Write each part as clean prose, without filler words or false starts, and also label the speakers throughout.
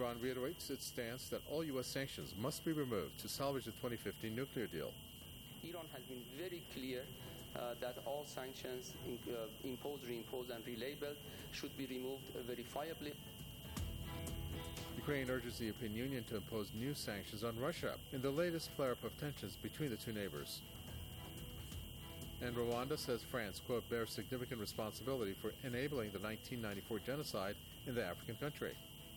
Speaker 1: Iran reiterates its stance that all U.S. sanctions must be removed to salvage the 2015 nuclear deal.
Speaker 2: Iran has been very clear that all sanctions imposed, reimposed, and relabeled should be removed verifiably.
Speaker 1: Ukraine urges the European Union to impose new sanctions on Russia in the latest flare-up of tensions between the two neighbors. And Rwanda says France, quote, bears significant responsibility for enabling the 1994 genocide in the African country.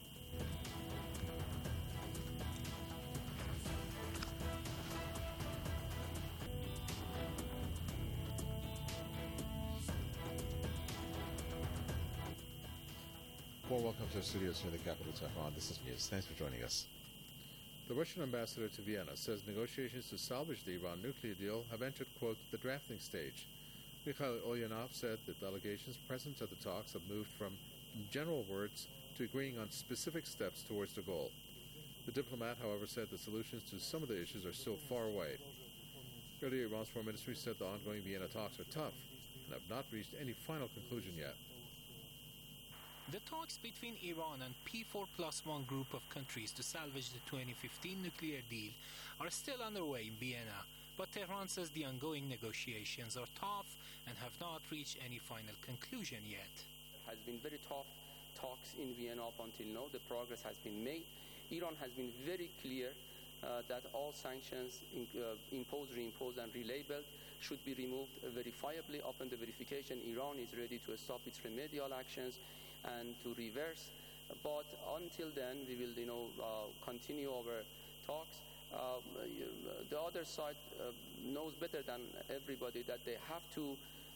Speaker 1: Warm welcome to our studios here in the capital, Tehran. This is News. Thanks for joining us. The Russian ambassador to Vienna says negotiations to salvage the Iran nuclear deal have entered, quote, the drafting stage. Mikhail Ulyanov said that delegations present at the talks have moved from general words to agreeing on specific steps towards the goal. The diplomat, however, said that solutions to some of the issues are still far away. Earlier, Iran's foreign ministry said the ongoing Vienna talks are tough and have not reached any final conclusion yet.
Speaker 3: The talks between Iran and P4+1 group of countries to salvage the 2015 nuclear deal are still underway in Vienna, but Tehran says the ongoing negotiations are tough and have not reached any final conclusion yet.
Speaker 2: There has been very tough talks in Vienna up until now. The progress has been made. Iran has been very clear that all sanctions imposed, reimposed, and relabeled should be removed verifiably. Upon the verification, Iran is ready to stop its remedial actions and to reverse. But until then, we will, continue our talks. The other side knows better than everybody that they have to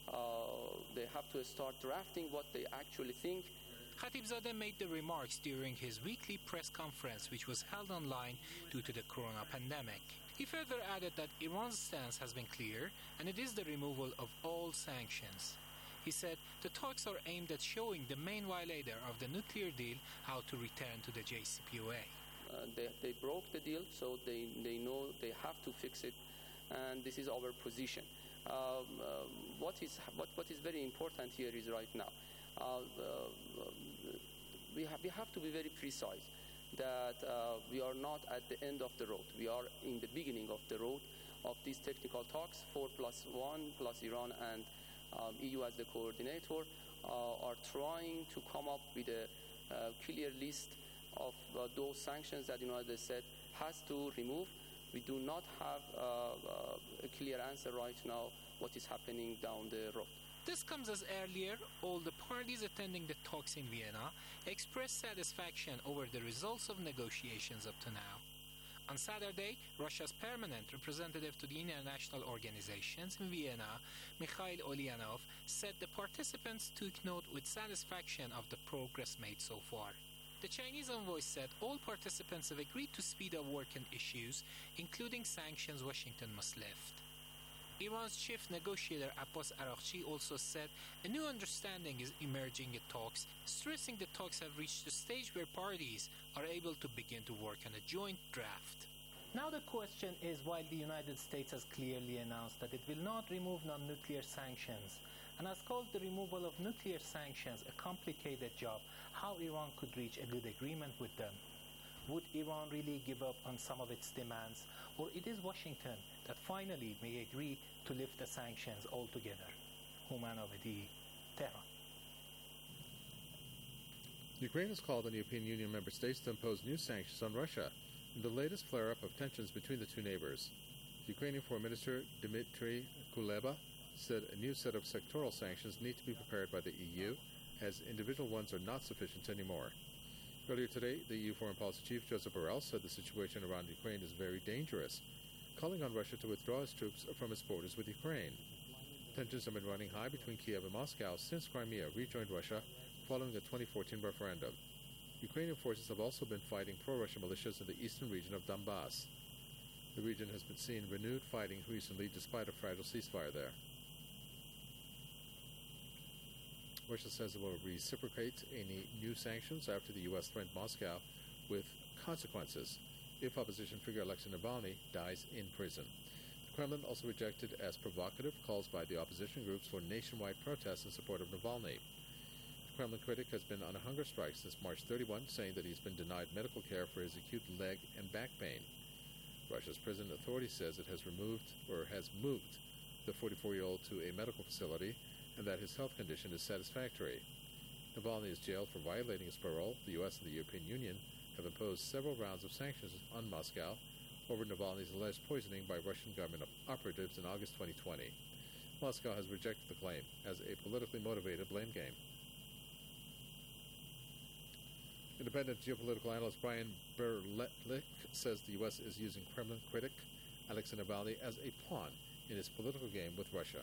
Speaker 2: start drafting what they actually think.
Speaker 3: Khatibzadeh made the remarks during his weekly press conference, which was held online due to the corona pandemic. He further added that Iran's stance has been clear, and it is the removal of all sanctions. He said the talks are aimed at showing the main violator of the nuclear deal how to return to the JCPOA.
Speaker 2: They broke the deal, so they know they have to fix it, and this is our position. What is very important here is right now, we have to be very precise that we are not at the end of the road. We are in the beginning of the road of these technical talks. 4+1 plus Iran and EU as the coordinator are trying to come up with a clear list of those sanctions that the United States has to remove. We do not have a clear answer right now what is happening down the road.
Speaker 3: This comes as earlier all the parties attending the talks in Vienna expressed satisfaction over the results of negotiations up to now. On Saturday, Russia's permanent representative to the international organizations in Vienna, Mikhail Ulyanov, said the participants took note with satisfaction of the progress made so far. The Chinese envoy said all participants have agreed to speed up work on issues, including sanctions Washington must lift. Iran's chief negotiator Abbas Araghchi also said a new understanding is emerging in talks, stressing the talks have reached a stage where parties are able to begin to work on a joint draft. Now the question is, while the United States has clearly announced that it will not remove non-nuclear sanctions and has called the removal of nuclear sanctions a complicated job, how Iran could reach a good agreement with them? Would Iran really give up on some of its demands, or it is Washington that finally may agree to lift the sanctions altogether? Houman Avedi, Tehran.
Speaker 1: Ukraine has called on the European Union member states to impose new sanctions on Russia in the latest flare-up of tensions between the two neighbors. The Ukrainian Foreign Minister Dmitry Kuleba said a new set of sectoral sanctions need to be prepared by the EU, as individual ones are not sufficient anymore. Earlier today, the EU Foreign Policy Chief Joseph Borrell said the situation around Ukraine is very dangerous, calling on Russia to withdraw its troops from its borders with Ukraine. Tensions have been running high between Kiev and Moscow since Crimea rejoined Russia following the 2014 referendum. Ukrainian forces have also been fighting pro-Russian militias in the eastern region of Donbass. The region has been seeing renewed fighting recently despite a fragile ceasefire there. Russia says it will reciprocate any new sanctions after the U.S. threatened Moscow with consequences if opposition figure Alexei Navalny dies in prison. The Kremlin also rejected as provocative calls by the opposition groups for nationwide protests in support of Navalny. Kremlin critic has been on a hunger strike since March 31, saying that he's been denied medical care for his acute leg and back pain. Russia's prison authority says it has moved the 44-year-old to a medical facility and that his health condition is satisfactory. Navalny is jailed for violating his parole. The U.S. and the European Union have imposed several rounds of sanctions on Moscow over Navalny's alleged poisoning by Russian government operatives in August 2020. Moscow has rejected the claim as a politically motivated blame game. Independent geopolitical analyst Brian Berletlik says the U.S. is using Kremlin critic Alexei Navalny as a pawn in its political game with Russia.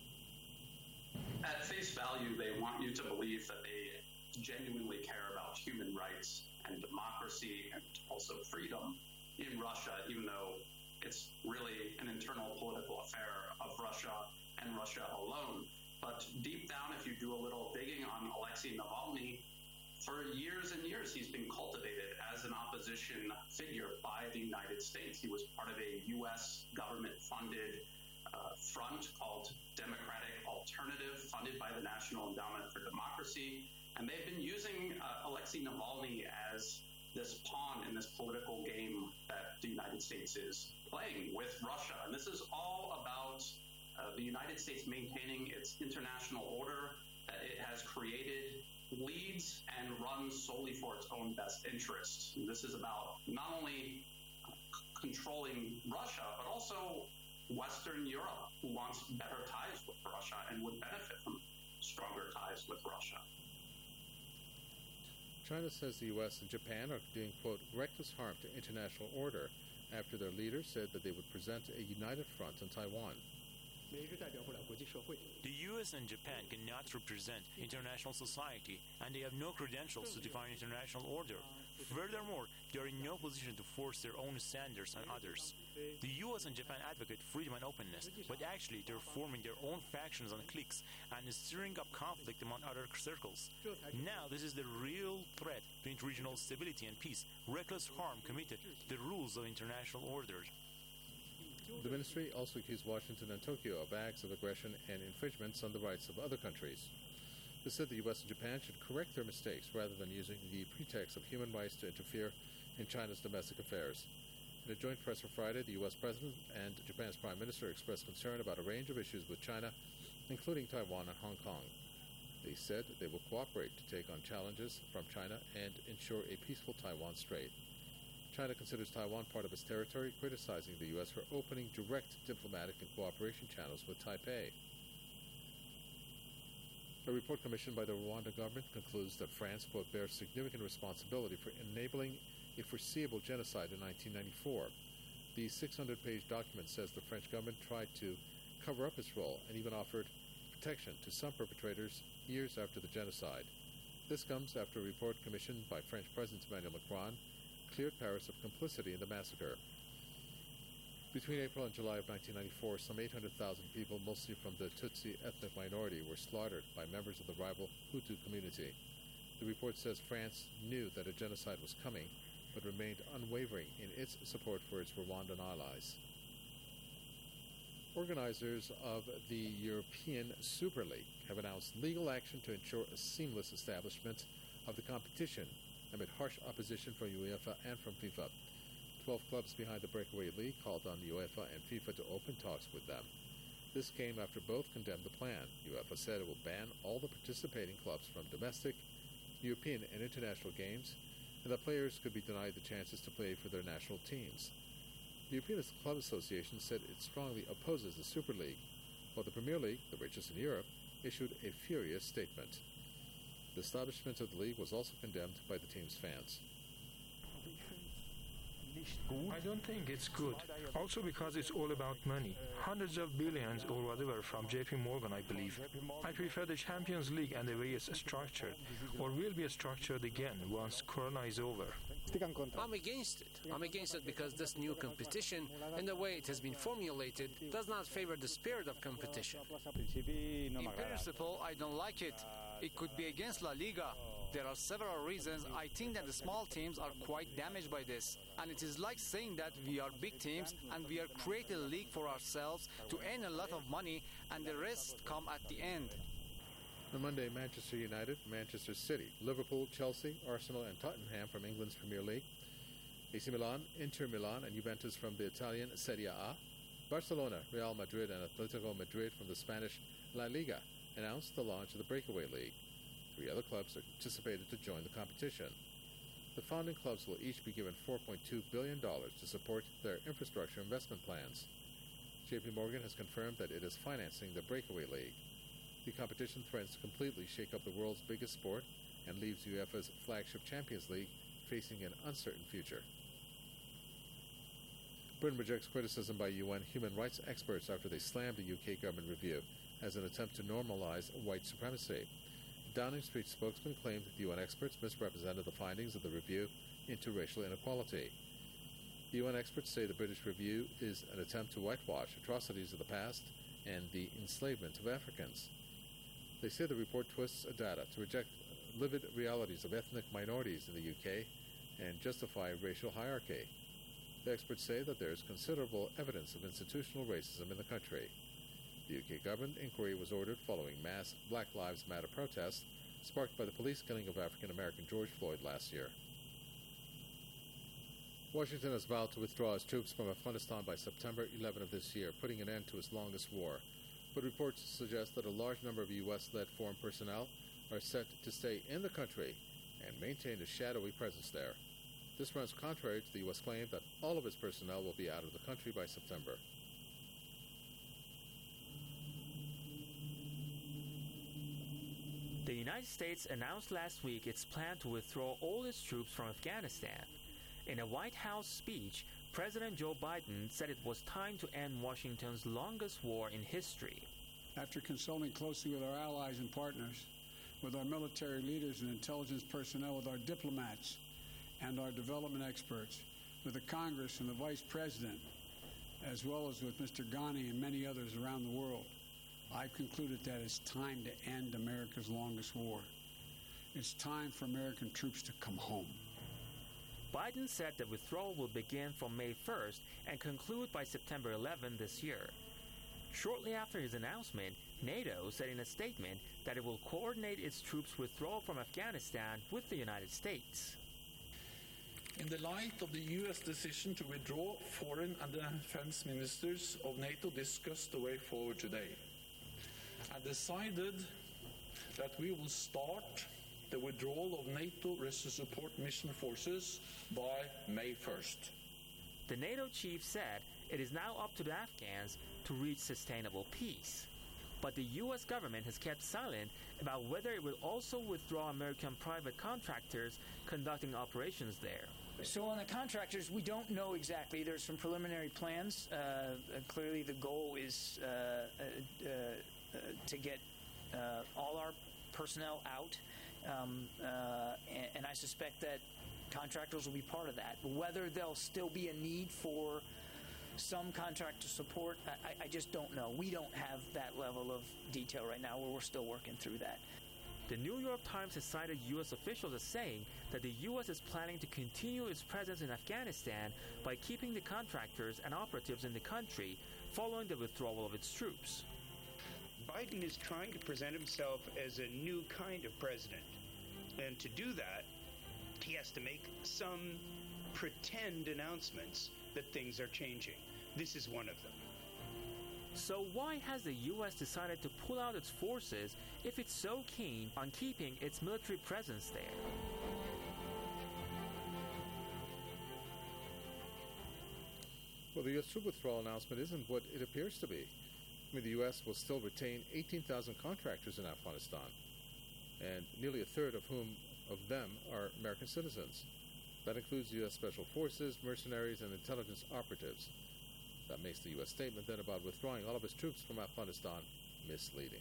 Speaker 4: At face value, they want you to believe that they genuinely care about human rights and democracy and also freedom in Russia, even though it's really an internal political affair of Russia and Russia alone. But deep down, if you do a little digging on Alexei Navalny, for years and years, he's been cultivated as an opposition figure by the United States. He was part of a U.S. government-funded front called Democratic Alternative, funded by the National Endowment for Democracy. And they've been using Alexei Navalny as this pawn in this political game that the United States is playing with Russia. And this is all about the United States maintaining its international order that it has created, leads, and runs solely for its own best interests. And this is about not only controlling Russia, but also Western Europe, who wants better ties with Russia and would benefit from stronger ties with Russia.
Speaker 1: China says the U.S. and Japan are doing, quote, reckless harm to international order after their leaders said that they would present a united front on Taiwan.
Speaker 5: The U.S. and Japan cannot represent international society, and they have no credentials to define international order. Furthermore, they are in no position to force their own standards on others. The U.S. and Japan advocate freedom and openness, but actually they're forming their own factions and cliques and stirring up conflict among other circles. Now this is the real threat to regional stability and peace, reckless harm committed to the rules of international order.
Speaker 1: The ministry also accused Washington and Tokyo of acts of aggression and infringements on the rights of other countries. They said the U.S. and Japan should correct their mistakes rather than using the pretext of human rights to interfere in China's domestic affairs. In a joint presser Friday, the U.S. President and Japan's Prime Minister expressed concern about a range of issues with China, including Taiwan and Hong Kong. They said they will cooperate to take on challenges from China and ensure a peaceful Taiwan Strait. China considers Taiwan part of its territory, criticizing the U.S. for opening direct diplomatic and cooperation channels with Taipei. A report commissioned by the Rwanda government concludes that France, quote, bears significant responsibility for enabling a foreseeable genocide in 1994. The 600-page document says the French government tried to cover up its role and even offered protection to some perpetrators years after the genocide. This comes after a report commissioned by French President Emmanuel Macron cleared Paris of complicity in the massacre. Between April and July of 1994, some 800,000 people, mostly from the Tutsi ethnic minority, were slaughtered by members of the rival Hutu community. The report says France knew that a genocide was coming, but remained unwavering in its support for its Rwandan allies. Organizers of the European Super League have announced legal action to ensure a seamless establishment of the competition amid harsh opposition from UEFA and from FIFA. 12 clubs behind the breakaway league called on the UEFA and FIFA to open talks with them. This came after both condemned the plan. UEFA said it will ban all the participating clubs from domestic, European, and international games, and that players could be denied the chances to play for their national teams. The European Club Association said it strongly opposes the Super League, while the Premier League, the richest in Europe, issued a furious statement. The establishment of the league was also condemned by the team's fans.
Speaker 6: I don't think it's good. Also because it's all about money. Hundreds of billions or whatever from JP Morgan, I believe. I prefer the Champions League and the way it's structured, or will be structured again once Corona is over.
Speaker 3: I'm against it. I'm against it because this new competition and the way it has been formulated does not favor the spirit of competition.
Speaker 7: In principle, I don't like it. It could be against La Liga. There are several reasons. I think that the small teams are quite damaged by this. And it is like saying that we are big teams and we are creating a league for ourselves to earn a lot of money and the rest come at the end.
Speaker 1: On Monday, Manchester United, Manchester City, Liverpool, Chelsea, Arsenal and Tottenham from England's Premier League, AC Milan, Inter Milan and Juventus from the Italian Serie A, Barcelona, Real Madrid and Atletico Madrid from the Spanish La Liga announced the launch of the Breakaway League. 3 other clubs are anticipated to join the competition. The founding clubs will each be given $4.2 billion to support their infrastructure investment plans. JP Morgan has confirmed that it is financing the Breakaway League. The competition threatens to completely shake up the world's biggest sport and leaves UEFA's flagship Champions League facing an uncertain future. Britain rejects criticism by UN human rights experts after they slammed the UK government review as an attempt to normalize white supremacy. Downing Street spokesman claimed that the UN experts misrepresented the findings of the review into racial inequality. The UN experts say the British review is an attempt to whitewash atrocities of the past and the enslavement of Africans. They say the report twists data to reject livid realities of ethnic minorities in the UK and justify racial hierarchy. The experts say that there is considerable evidence of institutional racism in the country. The UK government inquiry was ordered following mass Black Lives Matter protests sparked by the police killing of African-American George Floyd last year. Washington has vowed to withdraw its troops from Afghanistan by September 11 of this year, putting an end to its longest war. But reports suggest that a large number of U.S.-led foreign personnel are set to stay in the country and maintain a shadowy presence there. This runs contrary to the U.S. claim that all of its personnel will be out of the country by September.
Speaker 8: The United States announced last week its plan to withdraw all its troops from Afghanistan. In a White House speech, President Joe Biden said it was time to end Washington's longest war in history.
Speaker 9: After consulting closely with our allies and partners, with our military leaders and intelligence personnel, with our diplomats and our development experts, with the Congress and the Vice President, as well as with Mr. Ghani and many others around the world, I've concluded that it's time to end America's longest war. It's time for American troops to come home.
Speaker 8: Biden said the withdrawal will begin from May 1st and conclude by September 11 this year. Shortly after his announcement, NATO said in a statement that it will coordinate its troops' withdrawal from Afghanistan with the United States.
Speaker 10: In the light of the U.S. decision to withdraw, foreign and defense ministers of NATO discussed the way forward today and decided that we will start the withdrawal of NATO Rescue Support Mission forces by May 1st.
Speaker 8: The NATO chief said it is now up to the Afghans to reach sustainable peace. But the U.S. government has kept silent about whether it will also withdraw American private contractors conducting operations there.
Speaker 11: So on the contractors, we don't know exactly. There's some preliminary plans. Clearly the goal is to get all our personnel out. And I suspect that contractors will be part of that. Whether there'll still be a need for some contractor support, I just don't know. We don't have that level of detail right now. We're still working through that.
Speaker 8: The New York Times has cited U.S. officials as saying that the U.S. is planning to continue its presence in Afghanistan by keeping the contractors and operatives in the country following the withdrawal of its troops.
Speaker 12: Biden is trying to present himself as a new kind of president. And to do that, he has to make some pretend announcements that things are changing. This is one of them.
Speaker 8: So why has the U.S. decided to pull out its forces if it's so keen on keeping its military presence there?
Speaker 1: Well, the U.S. troop withdrawal announcement isn't what it appears to be. I mean, the U.S. will still retain 18,000 contractors in Afghanistan, and nearly a third of them are American citizens. That includes U.S. Special Forces, mercenaries, and intelligence operatives. That makes the U.S. statement then about withdrawing all of its troops from Afghanistan misleading.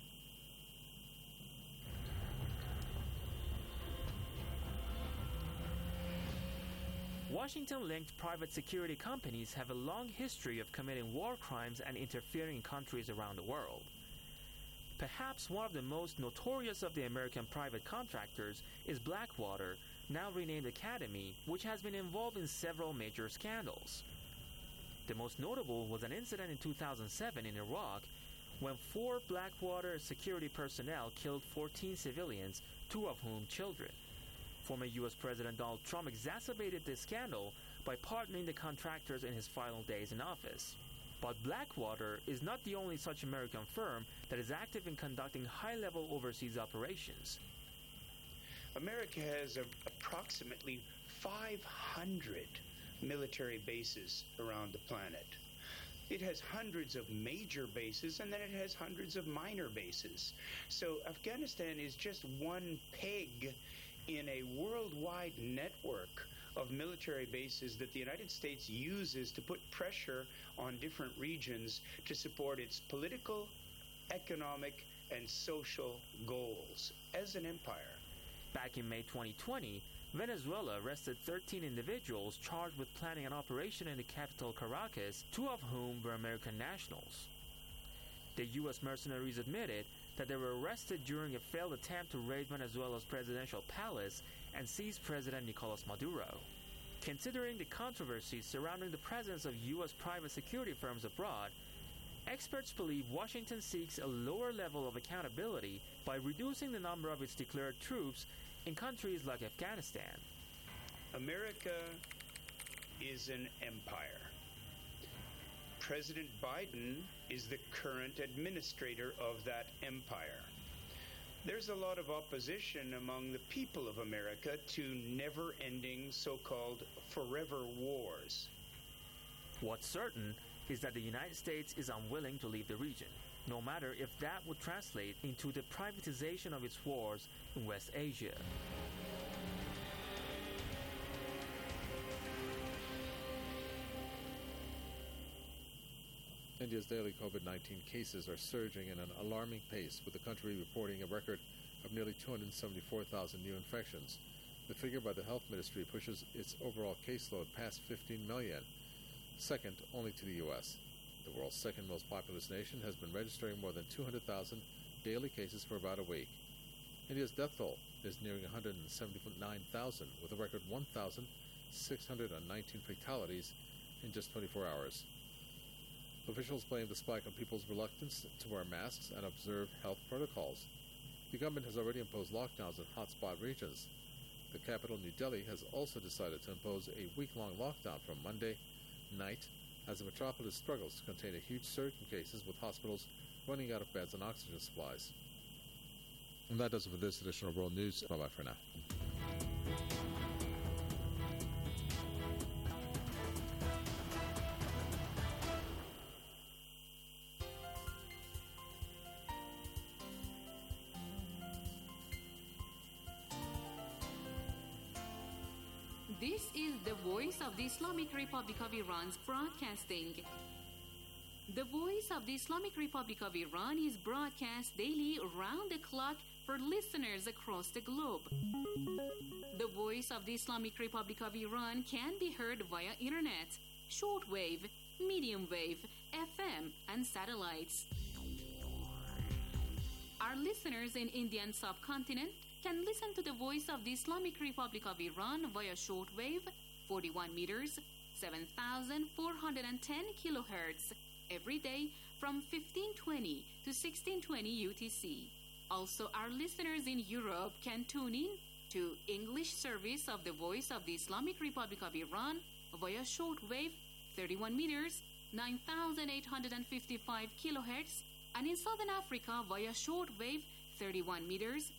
Speaker 8: Washington-linked private security companies have a long history of committing war crimes and interfering in countries around the world. Perhaps one of the most notorious of the American private contractors is Blackwater, now renamed Academy, which has been involved in several major scandals. The most notable was an incident in 2007 in Iraq when 4 Blackwater security personnel killed 14 civilians, 2 of whom children. Former U.S. President Donald Trump exacerbated this scandal by pardoning the contractors in his final days in office. But Blackwater is not the only such American firm that is active in conducting high-level overseas operations.
Speaker 12: America has approximately 500 military bases around the planet. It has hundreds of major bases, and then it has hundreds of minor bases. So Afghanistan is just one peg in a worldwide network of military bases that the United States uses to put pressure on different regions to support its political, economic, and social goals as an empire.
Speaker 8: Back in May 2020, Venezuela arrested 13 individuals charged with planning an operation in the capital Caracas, 2 of whom were American nationals. The U.S. mercenaries admitted that they were arrested during a failed attempt to raid Venezuela's presidential palace and seize President Nicolas Maduro. Considering the controversies surrounding the presence of U.S. private security firms abroad, experts believe Washington seeks a lower level of accountability by reducing the number of its declared troops in countries like Afghanistan.
Speaker 12: America is an empire. President Biden is the current administrator of that empire. There's a lot of opposition among the people of America to never-ending so-called forever wars.
Speaker 8: What's certain is that the United States is unwilling to leave the region, no matter if that would translate into the privatization of its wars in West Asia.
Speaker 1: India's daily COVID-19 cases are surging at an alarming pace, with the country reporting a record of nearly 274,000 new infections. The figure by the Health Ministry pushes its overall caseload past 15 million, second only to the U.S. The world's second most populous nation has been registering more than 200,000 daily cases for about a week. India's death toll is nearing 179,000, with a record 1,619 fatalities in just 24 hours. Officials blame the spike on people's reluctance to wear masks and observe health protocols. The government has already imposed lockdowns in hotspot regions. The capital, New Delhi, has also decided to impose a week-long lockdown from Monday night as the metropolis struggles to contain a huge surge in cases, with hospitals running out of beds and oxygen supplies. And that does it for this edition of World News. Bye-bye for now.
Speaker 13: This is the voice of the Islamic Republic of Iran's broadcasting. The voice of the Islamic Republic of Iran is broadcast daily around the clock for listeners across the globe. The voice of the Islamic Republic of Iran can be heard via internet, shortwave, medium wave, FM, and satellites. Our listeners in Indian subcontinent can listen to the voice of the Islamic Republic of Iran via shortwave, 41 meters, 7,410 kilohertz, every day from 1520 to 1620 UTC. Also, our listeners in Europe can tune in to English service of the voice of the Islamic Republic of Iran via shortwave, 31 meters, 9,855 kilohertz, and in Southern Africa via shortwave, 31 meters,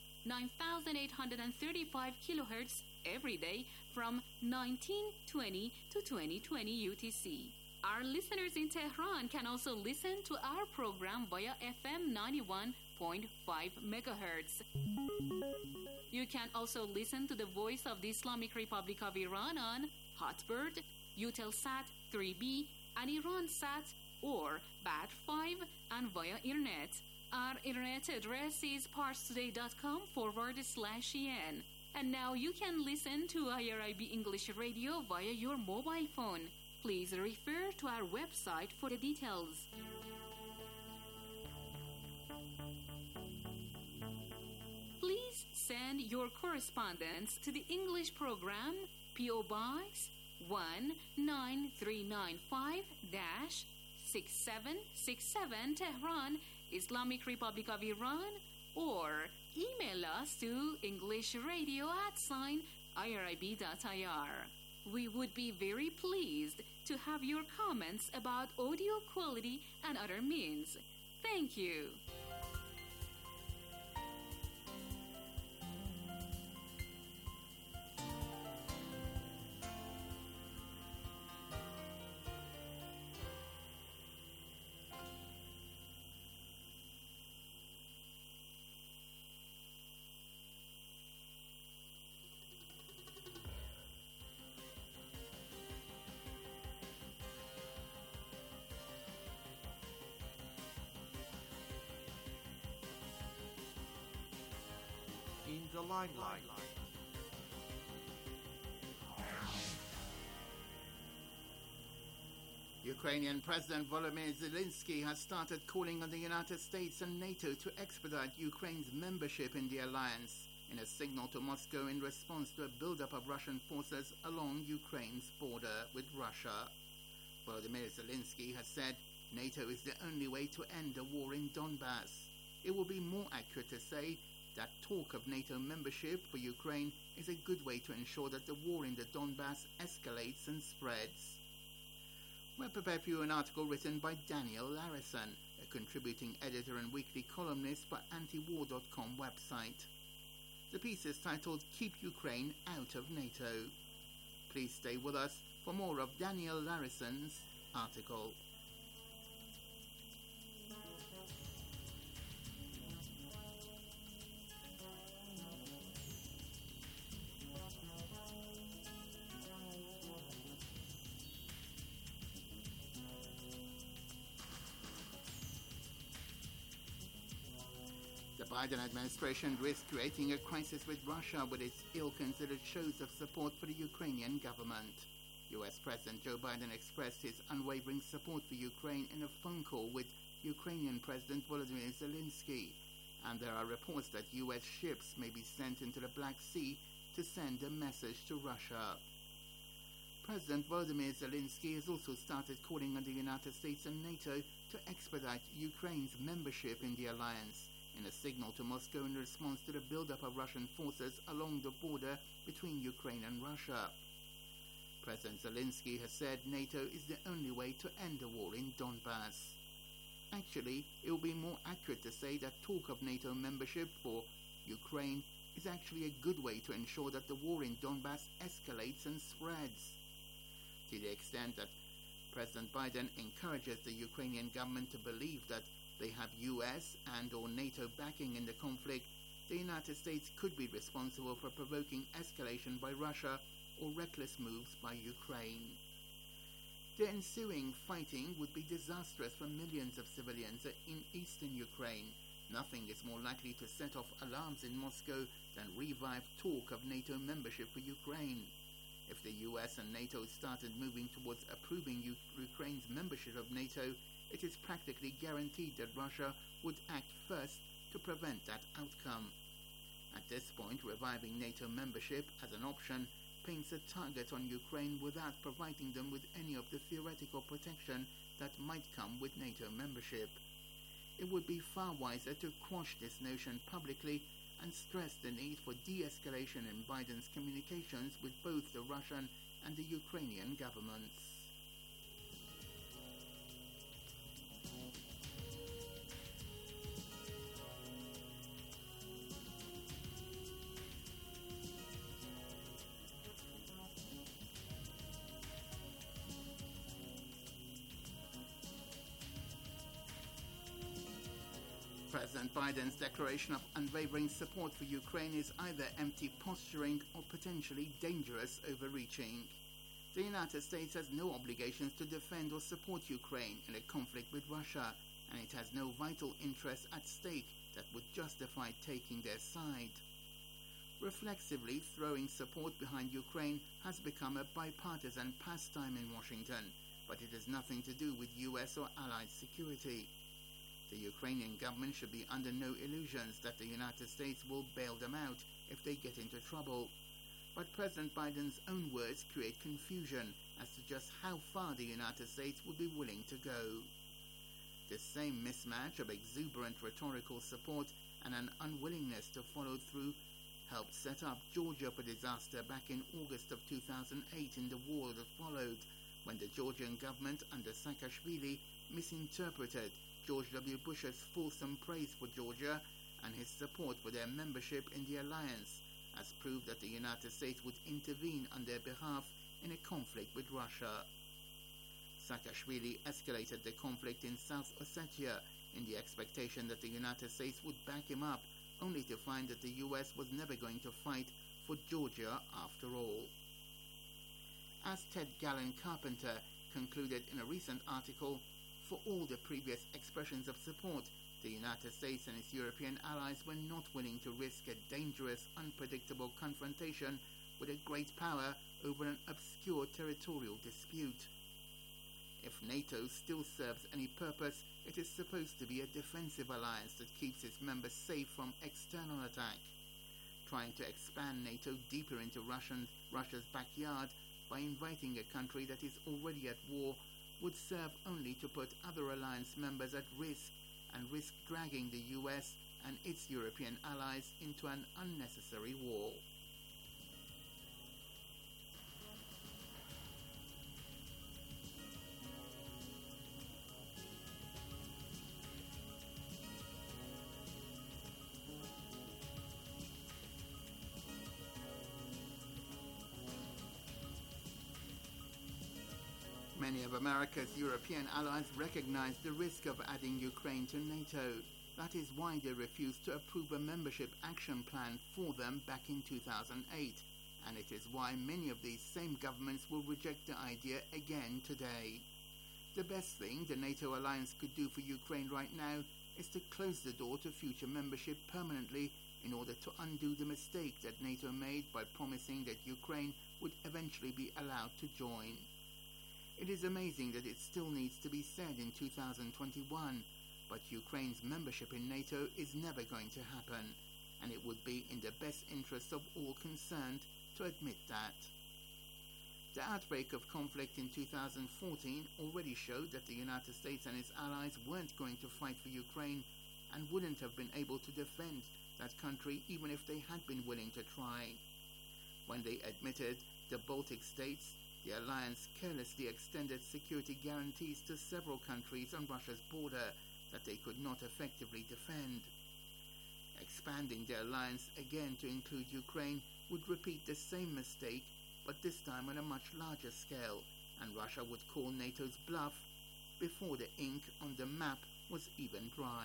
Speaker 13: 9,835 kilohertz every day from 1920 to 2020 UTC. Our listeners in Tehran can also listen to our program via FM 91.5 megahertz. You can also listen to the voice of the Islamic Republic of Iran on Hotbird, Eutelsat 3B, and Iransat or Bat5 and via internet. Our internet address is parstoday.com/en. And now you can listen to IRIB English Radio via your mobile phone. Please refer to our website for the details. Please send your correspondence to the English program, P.O. Box 19395-6767 Tehran, Islamic Republic of Iran, or email us to englishradio@irib.ir. We would be very pleased to have your comments about audio quality and other means. Thank you.
Speaker 14: In the limelight.
Speaker 15: Ukrainian President Volodymyr Zelensky has started calling on the United States and NATO to expedite Ukraine's membership in the alliance, in a signal to Moscow in response to a buildup of Russian forces along Ukraine's border with Russia. Volodymyr Zelensky has said NATO is the only way to end the war in Donbass. It would be more accurate to say that talk of NATO membership for Ukraine is a good way to ensure that the war in the Donbass escalates and spreads. We're prepared for you an article written by Daniel Larison, a contributing editor and weekly columnist for antiwar.com website. The piece is titled Keep Ukraine Out of NATO. Please stay with us for more of Daniel Larison's article. The Biden administration risks creating a crisis with Russia with its ill-considered shows of support for the Ukrainian government. US President Joe Biden expressed his unwavering support for Ukraine in a phone call with Ukrainian President Volodymyr Zelensky, and there are reports that US ships may be sent into the Black Sea to send a message to Russia. President Volodymyr Zelensky has also started calling on the United States and NATO to expedite Ukraine's membership in the alliance, in a signal to Moscow in response to the buildup of Russian forces along the border between Ukraine and Russia. President Zelensky has said NATO is the only way to end the war in Donbass. Actually, it would be more accurate to say that talk of NATO membership for Ukraine is actually a good way to ensure that the war in Donbass escalates and spreads. To the extent that President Biden encourages the Ukrainian government to believe that they have US and or NATO backing in the conflict, the United States could be responsible for provoking escalation by Russia or reckless moves by Ukraine. The ensuing fighting would be disastrous for millions of civilians in eastern Ukraine. Nothing is more likely to set off alarms in Moscow than revived talk of NATO membership for Ukraine. If the US and NATO started moving towards approving Ukraine's membership of NATO, it is practically guaranteed that Russia would act first to prevent that outcome. At this point, reviving NATO membership as an option paints a target on Ukraine without providing them with any of the theoretical protection that might come with NATO membership. It would be far wiser to quash this notion publicly and stress the need for de-escalation in Biden's communications with both the Russian and the Ukrainian governments. President Biden's declaration of unwavering support for Ukraine is either empty posturing or potentially dangerous overreaching. The United States has no obligations to defend or support Ukraine in a conflict with Russia, and it has no vital interests at stake that would justify taking their side. Reflexively throwing support behind Ukraine has become a bipartisan pastime in Washington, but it has nothing to do with US or allied security. The Ukrainian government should be under no illusions that the United States will bail them out if they get into trouble. But President Biden's own words create confusion as to just how far the United States would be willing to go. The same mismatch of exuberant rhetorical support and an unwillingness to follow through helped set up Georgia for disaster back in August of 2008 in the war that followed, when the Georgian government under Saakashvili misinterpreted George W. Bush's fulsome praise for Georgia and his support for their membership in the alliance as proof that the United States would intervene on their behalf in a conflict with Russia. Saakashvili escalated the conflict in South Ossetia in the expectation that the United States would back him up, only to find that the US was never going to fight for Georgia after all. As Ted Gallen Carpenter concluded in a recent article, for all the previous expressions of support, the United States and its European allies were not willing to risk a dangerous, unpredictable confrontation with a great power over an obscure territorial dispute. If NATO still serves any purpose, it is supposed to be a defensive alliance that keeps its members safe from external attack. Trying to expand NATO deeper into Russia's backyard by inviting a country that is already at war would serve only to put other alliance members at risk and risk dragging the US and its European allies into an unnecessary war. Many of America's European allies recognize the risk of adding Ukraine to NATO. That is why they refused to approve a membership action plan for them back in 2008, and it is why many of these same governments will reject the idea again today. The best thing the NATO alliance could do for Ukraine right now is to close the door to future membership permanently in order to undo the mistake that NATO made by promising that Ukraine would eventually be allowed to join. It is amazing that it still needs to be said in 2021, but Ukraine's membership in NATO is never going to happen, and it would be in the best interest of all concerned to admit that. The outbreak of conflict in 2014 already showed that the United States and its allies weren't going to fight for Ukraine and wouldn't have been able to defend that country even if they had been willing to try. When they admitted the Baltic states, the alliance carelessly extended security guarantees to several countries on Russia's border that they could not effectively defend. Expanding the alliance again to include Ukraine would repeat the same mistake, but this time on a much larger scale, and Russia would call NATO's bluff before the ink on the map was even dry.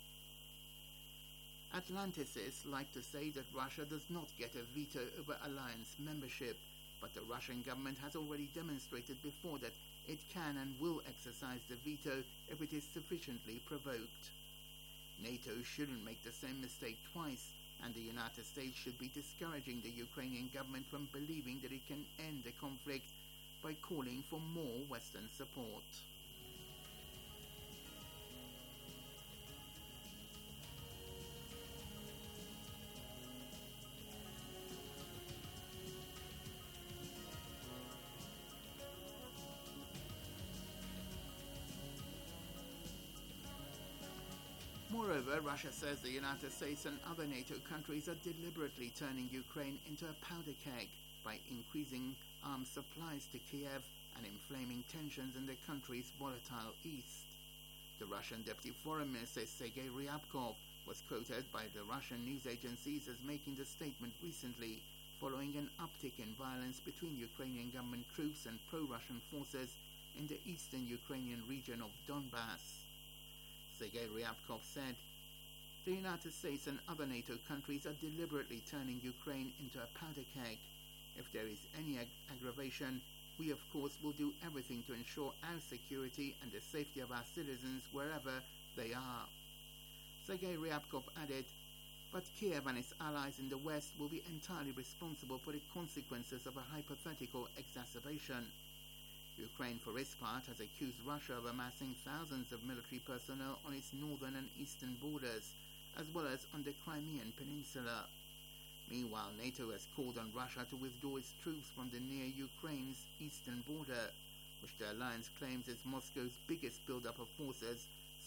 Speaker 15: Atlanticists like to say that Russia does not get a veto over alliance membership, but the Russian government has already demonstrated before that it can and will exercise the veto if it is sufficiently provoked. NATO shouldn't make the same mistake twice, and the United States should be discouraging the Ukrainian government from believing that it can end the conflict by calling for more Western support. Moreover, Russia says the United States and other NATO countries are deliberately turning Ukraine into a powder keg by increasing arms supplies to Kiev and inflaming tensions in the country's volatile east. The Russian Deputy Foreign Minister Sergei Ryabkov was quoted by the Russian news agencies as making the statement recently, following an uptick in violence between Ukrainian government troops and pro-Russian forces in the eastern Ukrainian region of Donbass. Sergei Ryabkov said, "The United States and other NATO countries are deliberately turning Ukraine into a powder keg. If there is any aggravation, we of course will do everything to ensure our security and the safety of our citizens wherever they are." Sergei Ryabkov added, "But Kiev and its allies in the West will be entirely responsible for the consequences of a hypothetical exacerbation." Ukraine, for its part, has accused Russia of amassing thousands of military personnel on its northern and eastern borders, as well as on the Crimean Peninsula. Meanwhile, NATO has called on Russia to withdraw its troops from the near Ukraine's eastern border, which the alliance claims is Moscow's biggest buildup of forces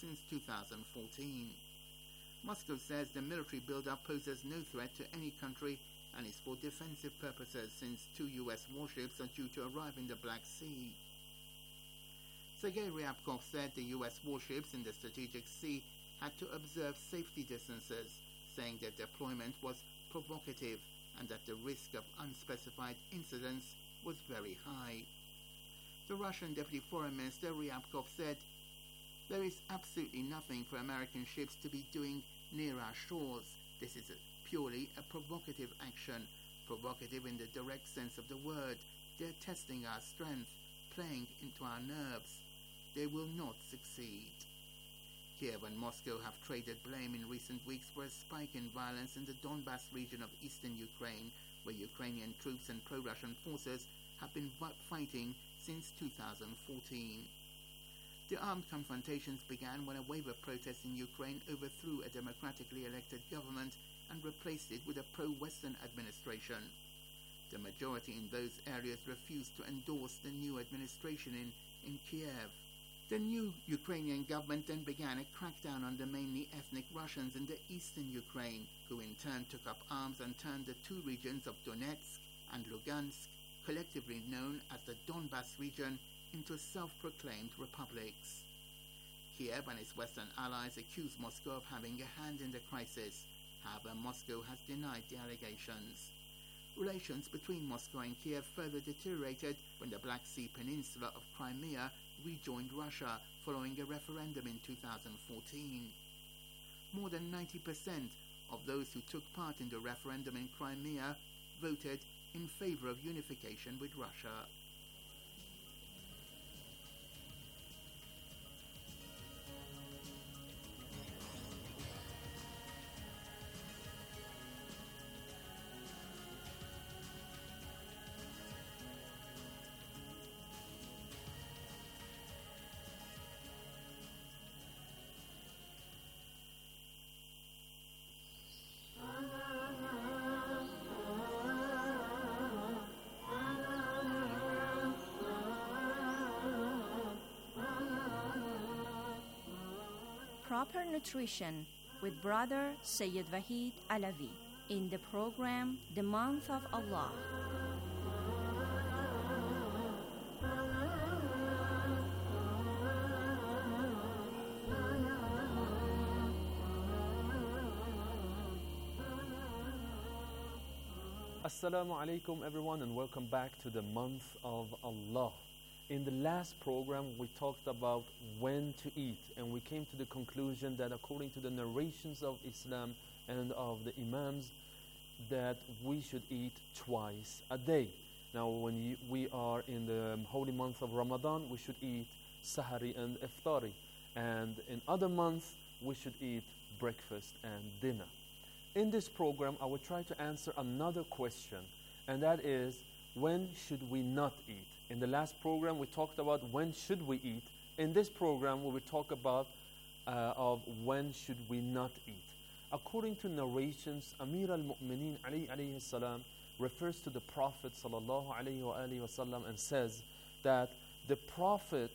Speaker 15: since 2014. Moscow says the military buildup poses no threat to any country and is for defensive purposes since 2 U.S. warships are due to arrive in the Black Sea. Sergei Ryabkov said the U.S. warships in the Strategic Sea had to observe safety distances, saying their deployment was provocative and that the risk of unspecified incidents was very high. The Russian Deputy Foreign Minister Ryabkov said, "There is absolutely nothing for American ships to be doing near our shores. This is purely a provocative action, provocative in the direct sense of the word. They're testing our strength, playing into our nerves. They will not succeed." Kiev and Moscow have traded blame in recent weeks for a spike in violence in the Donbas region of eastern Ukraine, where Ukrainian troops and pro-Russian forces have been fighting since 2014. The armed confrontations began when a wave of protests in Ukraine overthrew a democratically elected government and replaced it with a pro-Western administration. The majority in those areas refused to endorse the new administration in Kiev. The new Ukrainian government then began a crackdown on the mainly ethnic Russians in the eastern Ukraine, who in turn took up arms and turned the two regions of Donetsk and Lugansk, collectively known as the Donbas region, into self-proclaimed republics. Kiev and its Western allies accuse Moscow of having a hand in the crisis. However, Moscow has denied the allegations. Relations between Moscow and Kiev further deteriorated when the Black Sea peninsula of Crimea rejoined Russia following a referendum in 2014. More than 90% of those who took part in the referendum in Crimea voted in favor of unification with Russia.
Speaker 16: Proper Nutrition with Brother Sayyid Wahid Alavi in the program The Month of Allah.
Speaker 17: Assalamu alaikum everyone, and welcome back to the Month of Allah. In the last program we talked about when to eat, and we came to the conclusion that according to the narrations of Islam and of the Imams, that we should eat twice a day. Now when we are in the holy month of Ramadan, we should eat Sahari and Iftari, and in other months we should eat breakfast and dinner. In this program I will try to answer another question, and that is, when should we not eat? In the last program we talked about when should we eat. In this program we will talk about of when should we not eat. According to narrations, Amir al-Mu'mineen Ali alayhi salam refers to the Prophet sallallahu alayhi wa alihi wasallam and says that the Prophet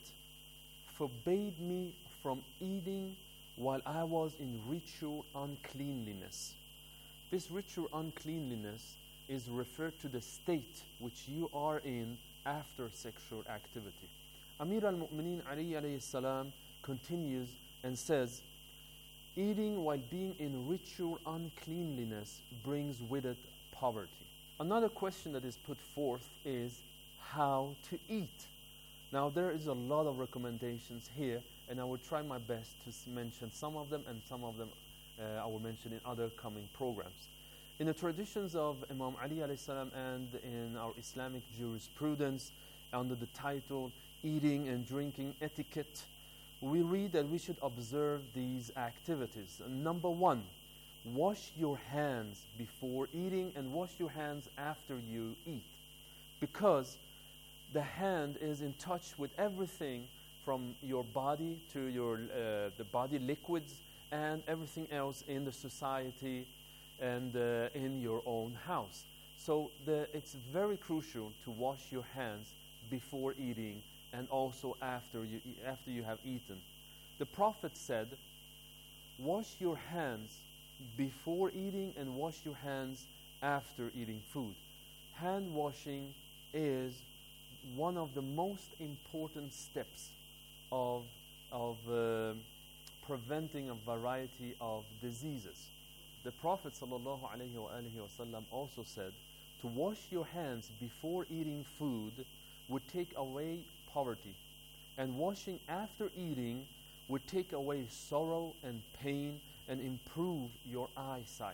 Speaker 17: forbade me from eating while I was in ritual uncleanliness. This ritual uncleanliness is referred to the state which you are in after sexual activity. Amir al-Mu'mineen Ali alayhi salam continues and says, eating while being in ritual uncleanliness brings with it poverty. Another question that is put forth is how to eat. Now there is a lot of recommendations here, and I will try my best to mention some of them, and some of them I will mention in other coming programs. In the traditions of Imam Ali alayhi salam and in our Islamic jurisprudence, under the title Eating and Drinking Etiquette, we read that we should observe these activities. Number one, wash your hands before eating and wash your hands after you eat, because the hand is in touch with everything from your body to your the body liquids and everything else in the society and in your own house. So it's very crucial to wash your hands before eating and also after you have eaten. The Prophet said, wash your hands before eating and wash your hands after eating food. Hand washing is one of the most important steps of preventing a variety of diseases. The Prophet ﷺ also said, to wash your hands before eating food would take away poverty, and washing after eating would take away sorrow and pain and improve your eyesight.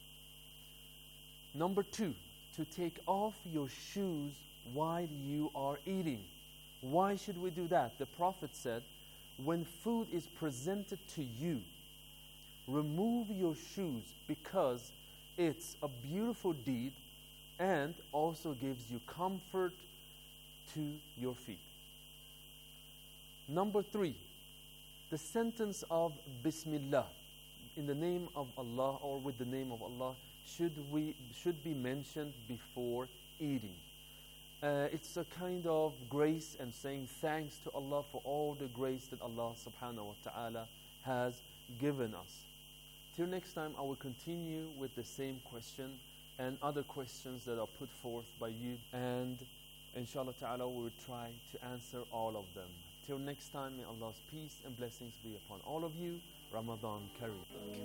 Speaker 17: Number 2, to take off your shoes while you are eating. Why should we do that? The Prophet said, when food is presented to you, remove your shoes because it's a beautiful deed and also gives you comfort to your feet. Number 3, the sentence of Bismillah, in the name of Allah or with the name of Allah, should be mentioned before eating. It's a kind of grace and saying thanks to Allah for all the grace that Allah subhanahu wa ta'ala has given us. Till next time, I will continue with the same question and other questions that are put forth by you, and inshallah ta'ala we will try to answer all of them. Till next time, may Allah's peace and blessings be upon all of you. Ramadan Kareem.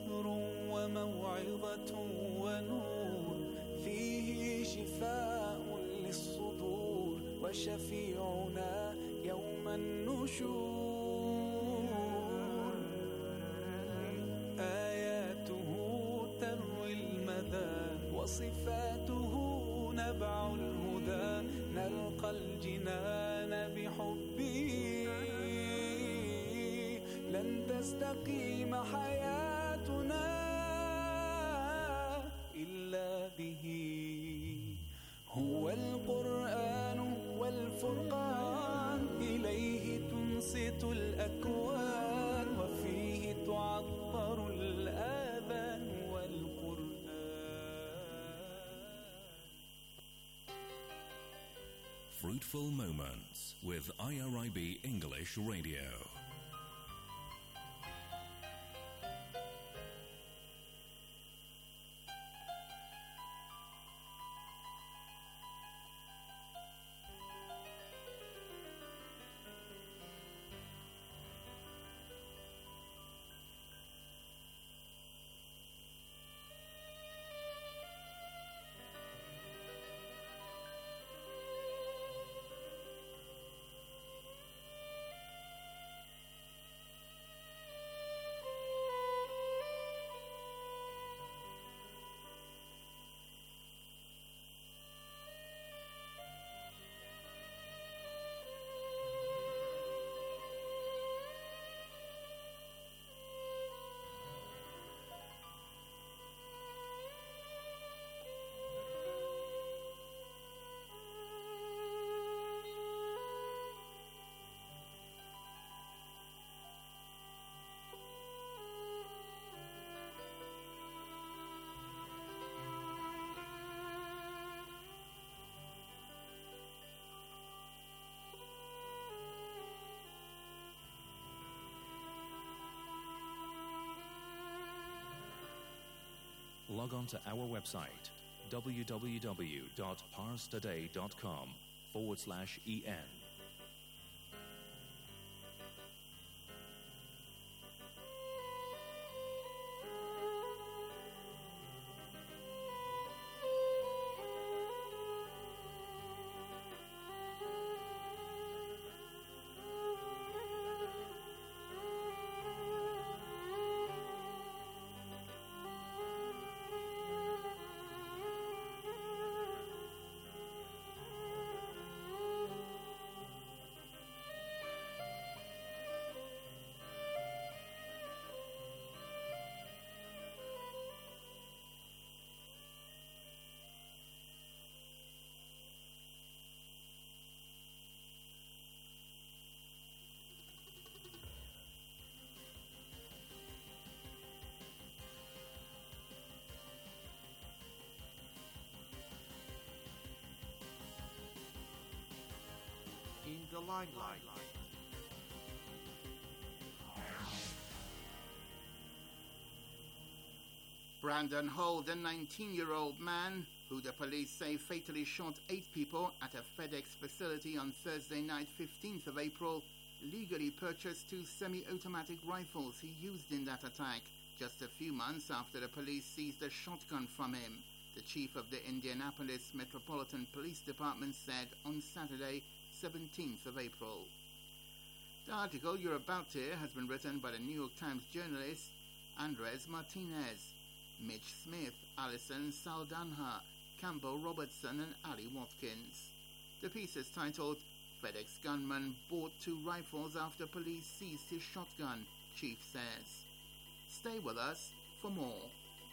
Speaker 18: وشفيعنا يوم النشور آياته تروي المدى وصفاته نبع الهدى نلقى الجنان بحبه لن تستقيم حياتنا إلا به هو القرآن والفرقان إليه تنصت الأكوان وفيه تعطر الآذان والقرآن.
Speaker 19: Fruitful Moments with IRIB English Radio. Log on to our website www.parstoday.com/en.
Speaker 14: In the limelight.
Speaker 15: Brandon Hall, the 19-year-old man who the police say fatally shot 8 people at a FedEx facility on Thursday night, 15th of April, legally purchased 2 semi-automatic rifles he used in that attack, just a few months after the police seized a shotgun from him, the chief of the Indianapolis Metropolitan Police Department said on Saturday, 17th of April. The article you're about to hear has been written by the New York Times journalists Andres Martinez, Mitch Smith, Alison Saldanha, Campbell Robertson and Ali Watkins. The piece is titled, FedEx gunman bought 2 rifles after police seized his shotgun, chief says. Stay with us for more.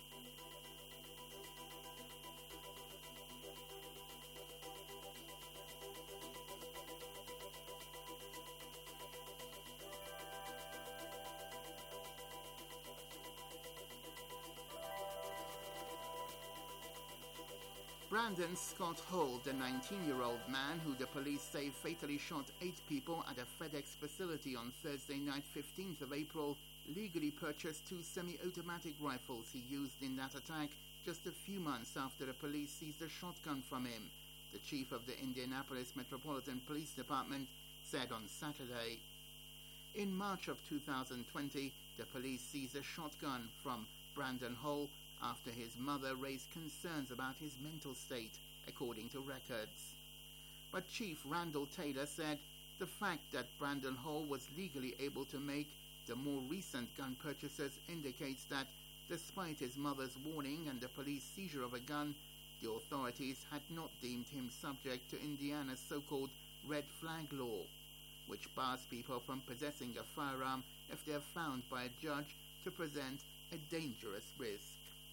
Speaker 15: Brandon Scott Hall, the 19-year-old man who the police say fatally shot 8 people at a FedEx facility on Thursday night, 15th of April, legally purchased 2 semi-automatic rifles he used in that attack just a few months after the police seized a shotgun from him, the chief of the Indianapolis Metropolitan Police Department said on Saturday. In March of 2020, the police seized a shotgun from Brandon Hall after his mother raised concerns about his mental state, according to records. But Chief Randall Taylor said the fact that Brandon Hall was legally able to make the more recent gun purchases indicates that, despite his mother's warning and the police seizure of a gun, the authorities had not deemed him subject to Indiana's so-called red flag law, which bars people from possessing a firearm if they are found by a judge to present a dangerous risk.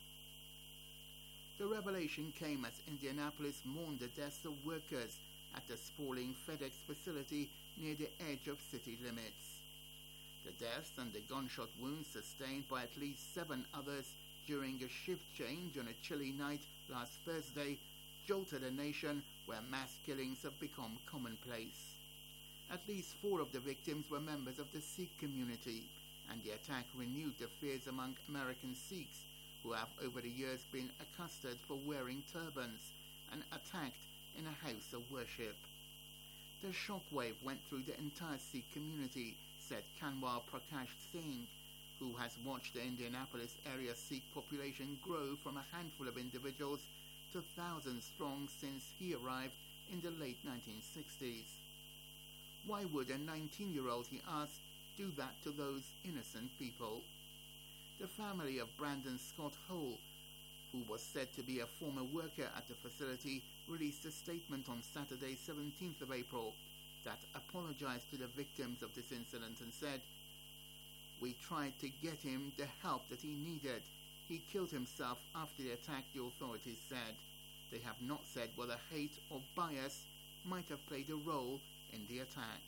Speaker 15: The revelation came as Indianapolis mourned the deaths of workers at the sprawling FedEx facility near the edge of city limits. The deaths and the gunshot wounds sustained by at least 7 others during a shift change on a chilly night last Thursday jolted a nation where mass killings have become commonplace. At least 4 of the victims were members of the Sikh community, and the attack renewed the fears among American Sikhs, who have over the years been accosted for wearing turbans and attacked in a house of worship. The shockwave went through the entire Sikh community, said Kanwar Prakash Singh, who has watched the Indianapolis area Sikh population grow from a handful of individuals to thousands strong since he arrived in the late 1960s. Why would a 19-year-old, he asked, do that to those innocent people? The family of Brandon Scott Hall, who was said to be a former worker at the facility, released a statement on Saturday, 17th of April, that apologized to the victims of this incident and said, "We tried to get him the help that he needed. He killed himself after the attack," the authorities said. They have not said whether hate or bias might have played a role in the attack.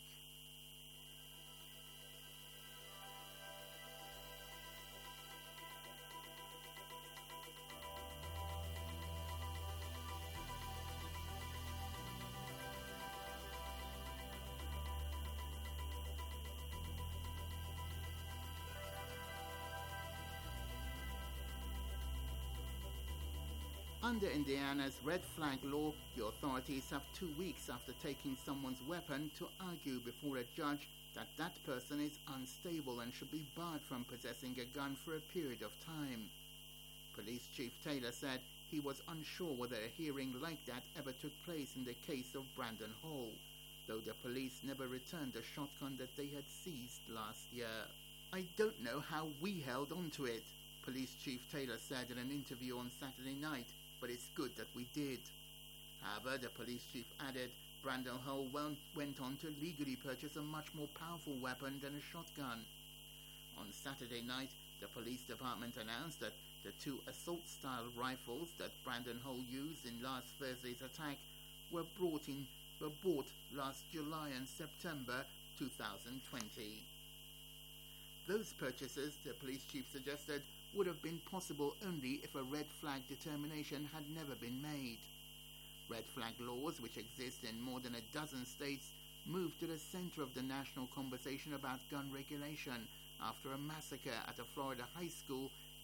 Speaker 15: Under Indiana's red flag law, the authorities have 2 weeks after taking someone's weapon to argue before a judge that that person is unstable and should be barred from possessing a gun for a period of time. Police Chief Taylor said he was unsure whether a hearing like that ever took place in the case of Brandon Hall, though the police never returned the shotgun that they had seized last year. "I don't know how we held on to it," Police Chief Taylor said in an interview on Saturday night, "but it's good that we did." However, the police chief added Brandon Hall went on to legally purchase a much more powerful weapon than a shotgun. On Saturday night, the police department announced that the 2 assault-style rifles that Brandon Hall used in last Thursday's attack were bought last July and September 2020. Those purchases, the police chief suggested, would have been possible only if a red flag determination had never been made. Red flag laws, which exist in more than a dozen states, moved to the center of the national conversation about gun regulation after a massacre at a Florida high school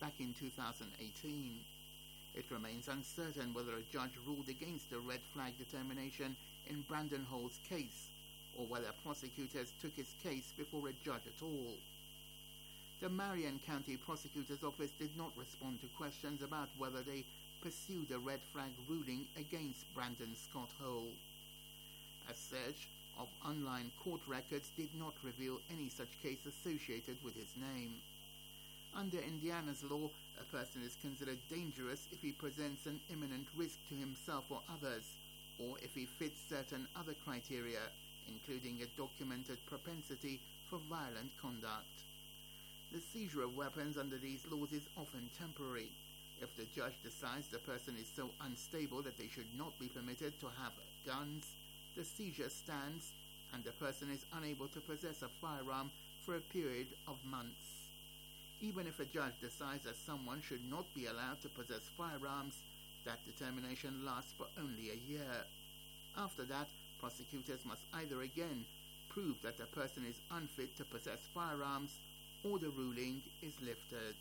Speaker 15: back in 2018. It remains uncertain whether a judge ruled against the red flag determination in Brandon Hall's case, or whether prosecutors took his case before a judge at all. The Marion County Prosecutor's Office did not respond to questions about whether they pursued a red flag ruling against Brandon Scott Hall. A search of online court records did not reveal any such case associated with his name. Under Indiana's law, a person is considered dangerous if he presents an imminent risk to himself or others, or if he fits certain other criteria, including a documented propensity for violent conduct. The seizure of weapons under these laws is often temporary. If the judge decides the person is so unstable that they should not be permitted to have guns, the seizure stands and the person is unable to possess a firearm for a period of months. Even if a judge decides that someone should not be allowed to possess firearms, that determination lasts for only a year. After that, prosecutors must either again prove that the person is unfit to possess firearms, or the ruling is lifted.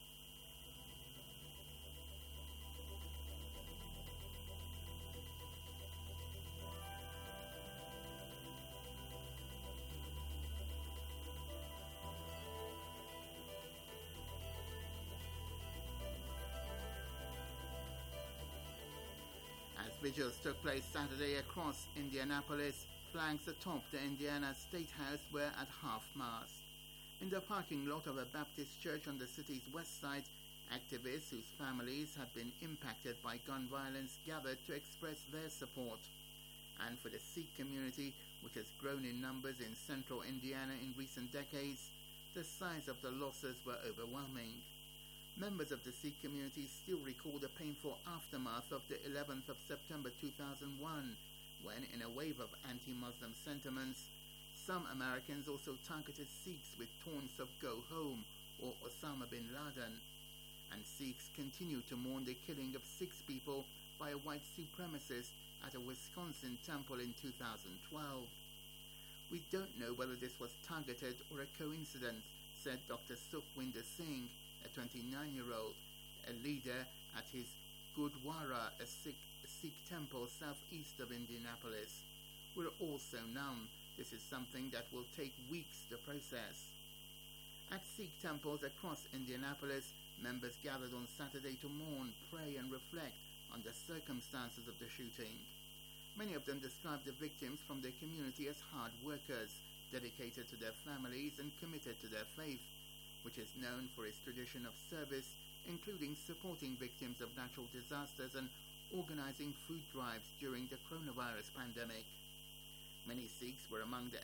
Speaker 15: Vigils took place Saturday across Indianapolis. Flags atop the Indiana State House were at half-mast. In the parking lot of a Baptist church on the city's west side, activists whose families had been impacted by gun violence gathered to express their support. And for the Sikh community, which has grown in numbers in central Indiana in recent decades, the size of the losses were overwhelming. Members of the Sikh community still recall the painful aftermath of the 11th of September 2001, when, in a wave of anti-Muslim sentiments, some Americans also targeted Sikhs with taunts of "Go home" or Osama bin Laden. And Sikhs continue to mourn the killing of 6 people by a white supremacist at a Wisconsin temple in 2012. "We don't know whether this was targeted or a coincidence," said Dr. Sukhwinder Singh, a 29-year-old, a leader at his Gurdwara, a Sikh temple southeast of Indianapolis. "We're all so numb. This is something that will take weeks to process." At Sikh temples across Indianapolis, members gathered on Saturday to mourn, pray and reflect on the circumstances of the shooting. Many of them described the victims from their community as hard workers, dedicated to their families and committed to their faith, which is known for its tradition of service, including supporting victims of natural disasters and organizing food drives during the coronavirus pandemic. Many Sikhs were among the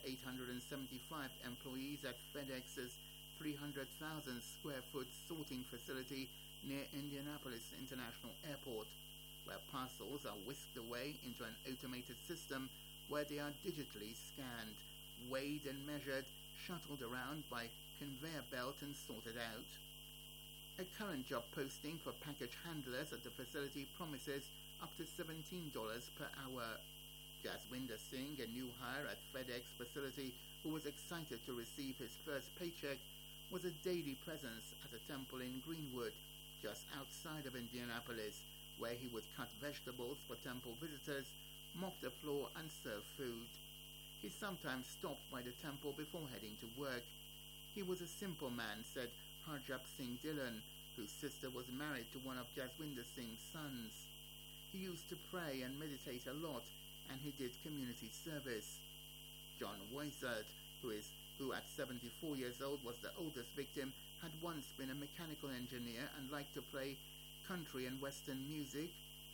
Speaker 15: 875 employees at FedEx's 300,000 square foot sorting facility near Indianapolis International Airport, where parcels are whisked away into an automated system where they are digitally scanned, weighed and measured, shuttled around by conveyor belt and sorted out. A current job posting for package handlers at the facility promises up to $17 per hour. Jaswinder Singh, a new hire at FedEx facility who was excited to receive his first paycheck, was a daily presence at a temple in Greenwood, just outside of Indianapolis, where he would cut vegetables for temple visitors, mop the floor and serve food. He sometimes stopped by the temple before heading to work. "He was a simple man," said Harjap Singh Dillon, whose sister was married to one of Jaswinder Singh's sons. "He used to pray and meditate a lot, and he did community service." John Wysert, who at 74 years old was the oldest victim, had once been a mechanical engineer and liked to play country and western music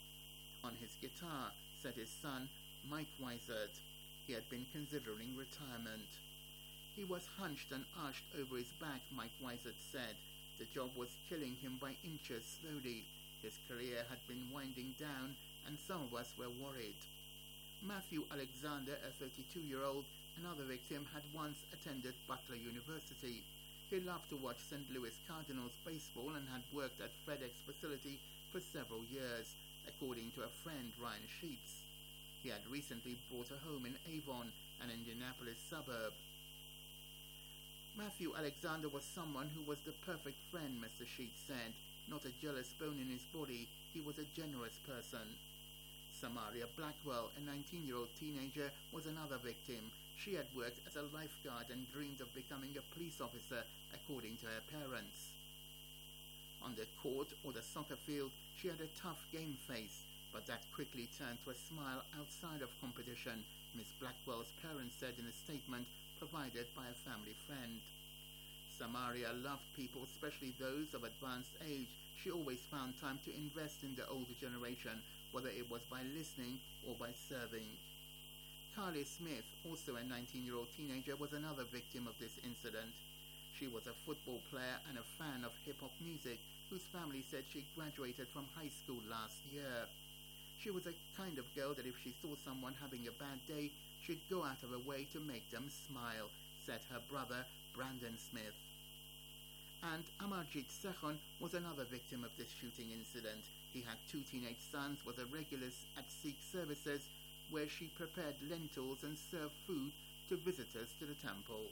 Speaker 15: on his guitar, said his son, Mike Wysert. He had been considering retirement. "He was hunched and arched over his back," Mike Wysert said. "The job was killing him by inches slowly. His career had been winding down, and some of us were worried." Matthew Alexander, a 32-year-old, another victim, had once attended Butler University. He loved to watch St. Louis Cardinals baseball and had worked at FedEx facility for several years, according to a friend, Ryan Sheets. He had recently bought a home in Avon, an Indianapolis suburb. Matthew Alexander was someone who was the perfect friend, Mr. Sheets said. Not a jealous bone in his body, he was a generous person. Samaria Blackwell, a 19-year-old teenager, was another victim. She had worked as a lifeguard and dreamed of becoming a police officer, according to her parents. On the court or the soccer field, she had a tough game face, but that quickly turned to a smile outside of competition, Miss Blackwell's parents said in a statement provided by a family friend. Samaria loved people, especially those of advanced age. She always found time to invest in the older generation, whether it was by listening or by serving. Carly Smith, also a 19-year-old teenager, was another victim of this incident. She was a football player and a fan of hip-hop music, whose family said she graduated from high school last year. She was a kind of girl that if she saw someone having a bad day, she'd go out of her way to make them smile, said her brother, Brandon Smith. And Amarjit Sehon was another victim of this shooting incident. He had 2 teenage sons, was a regular at Sikh services, where she prepared lentils and served food to visitors to the temple.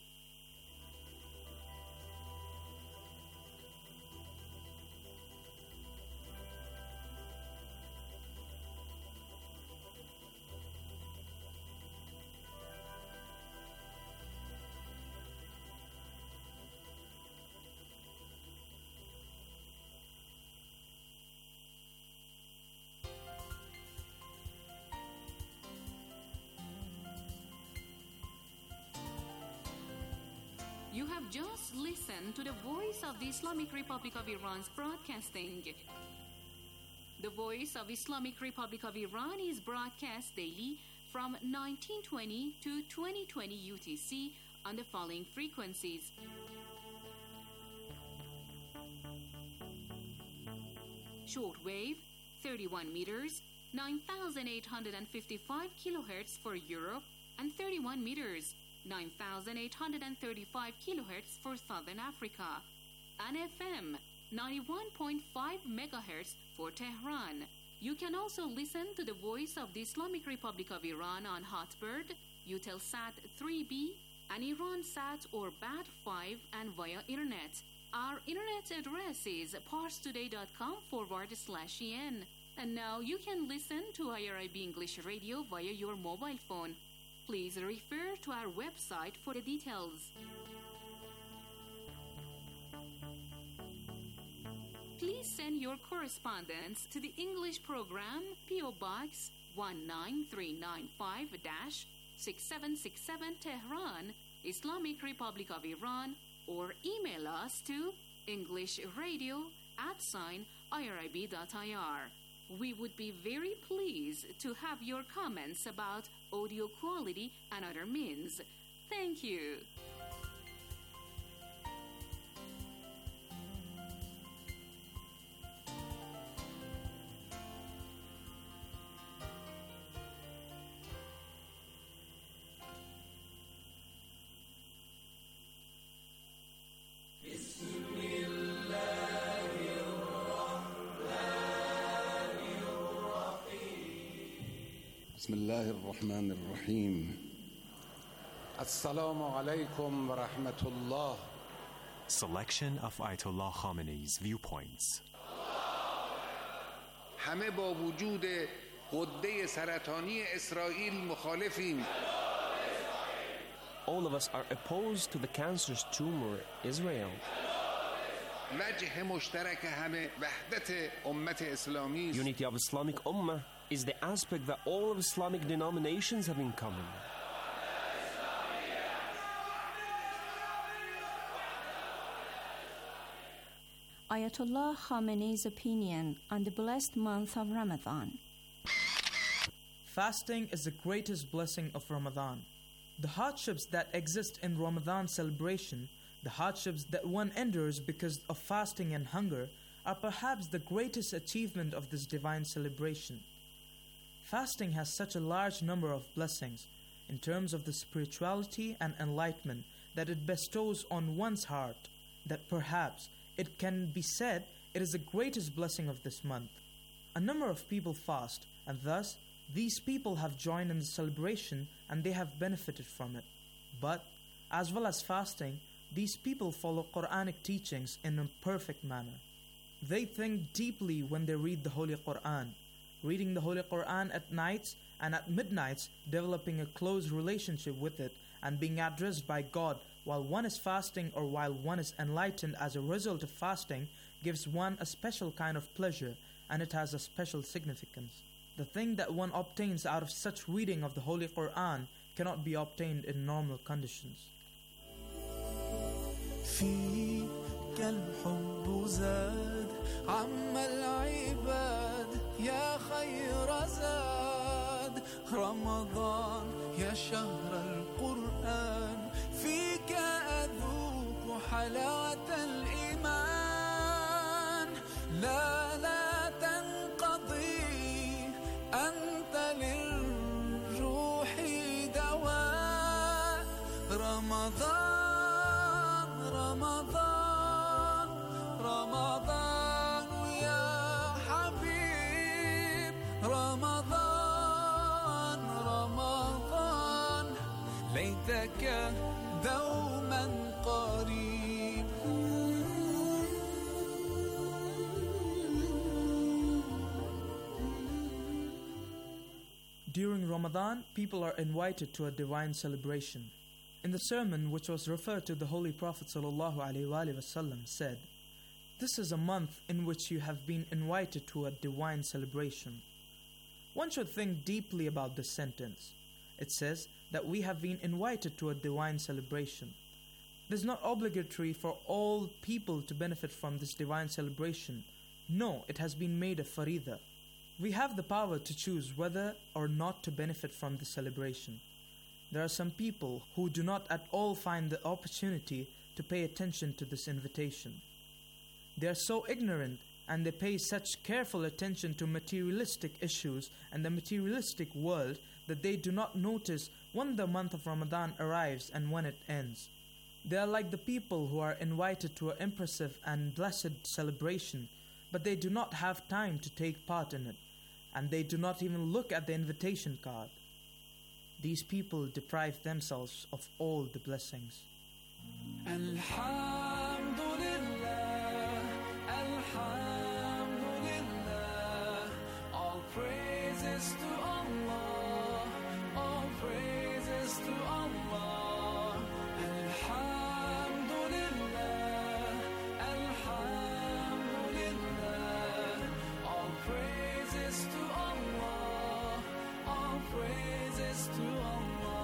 Speaker 13: You have just listened to the Voice of the Islamic Republic of Iran's broadcasting. The Voice of Islamic Republic of Iran is broadcast daily from 1920 to 2020 UTC on the following frequencies. Shortwave, 31 meters, 9,855 kilohertz for Europe, and 31 meters, 9,835 kilohertz for Southern Africa, and FM 91.5 megahertz for Tehran. You can also listen to the Voice of the Islamic Republic of Iran on Hotbird, Eutelsat 3B, and IranSat or BAT5, and via Internet. Our Internet address is parstoday.com/en. And now you can listen to IRIB English Radio via your mobile phone. Please refer to our website for the details. Please send your correspondence to the English program, P.O. Box 19395-6767 Tehran, Islamic Republic of Iran, or email us to englishradio@irib.ir. We would be very pleased to have your comments about audio quality and other means. Thank you.
Speaker 20: بسم الله الرحمن الرحيم السلام عليكم ورحمة الله.
Speaker 21: Selection of Ayatollah Khamenei's viewpoints.
Speaker 20: همه با وجود غده سرطانی اسرائیل مخالفیم.
Speaker 22: All of us are opposed to the cancerous tumor Israel.
Speaker 20: وجه مشترک همه وحدت امت اسلامی.
Speaker 22: Unity of Islamic Ummah is the aspect that all of Islamic denominations have in common.
Speaker 16: Ayatollah Khamenei's opinion on the blessed month of Ramadan.
Speaker 23: Fasting is the greatest blessing of Ramadan. The hardships that exist in Ramadan celebration, the hardships that one endures because of fasting and hunger, are perhaps the greatest achievement of this divine celebration. Fasting has such a large number of blessings in terms of the spirituality and enlightenment that it bestows on one's heart, that perhaps it can be said it is the greatest blessing of this month. A number of people fast, and thus these people have joined in the celebration and they have benefited from it. But, as well as fasting, These people follow Quranic teachings in a perfect manner. They think deeply when they read the Holy Quran. Reading the Holy Quran at nights and at midnights, developing a close relationship with it and being addressed by God while one is fasting or while one is enlightened as a result of fasting gives one a special kind of pleasure, and it has a special significance. The thing that one obtains out of such reading of the Holy Quran cannot be obtained in normal conditions.
Speaker 18: فيك الحب زاد عم العباد يا خير زاد رمضان يا شهر القرآن فيك أذوق حلاوة الإيمان لا تنقضي أنت للروح دواء رمضان يا حبيب رمضان ليتك دوما قريب.
Speaker 23: During Ramadan, people are invited to a divine celebration. In the sermon which was referred to, the Holy Prophet ﷺ said, "This is a month in which you have been invited to a divine celebration." One should think deeply about this sentence. It says that we have been invited to a divine celebration. It is not obligatory for all people to benefit from this divine celebration. No, it has been made a farida. We have the power to choose whether or not to benefit from the celebration. There are some people who do not at all find the opportunity to pay attention to this invitation. They are so ignorant and they pay such careful attention to materialistic issues and the materialistic world that they do not notice when the month of Ramadan arrives and when it ends. They are like the people who are invited to an impressive and blessed celebration, but they do not have time to take part in it, and they do not even look at the invitation card. These people deprive themselves of all the blessings.
Speaker 18: Alhamdulillah, Alhamdulillah, all praises to Allah, all praises to Allah. Alhamdulillah, Alhamdulillah, all praises to Allah, all praises to Allah.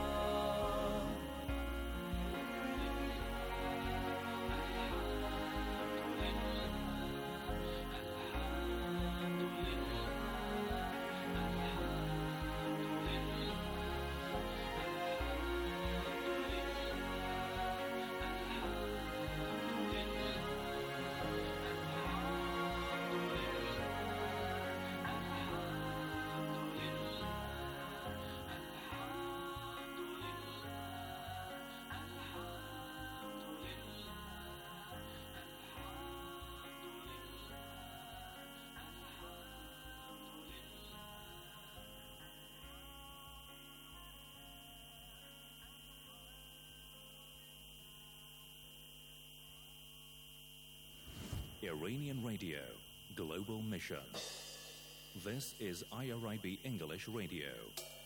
Speaker 19: Iranian Radio, Global Mission. This is IRIB English Radio.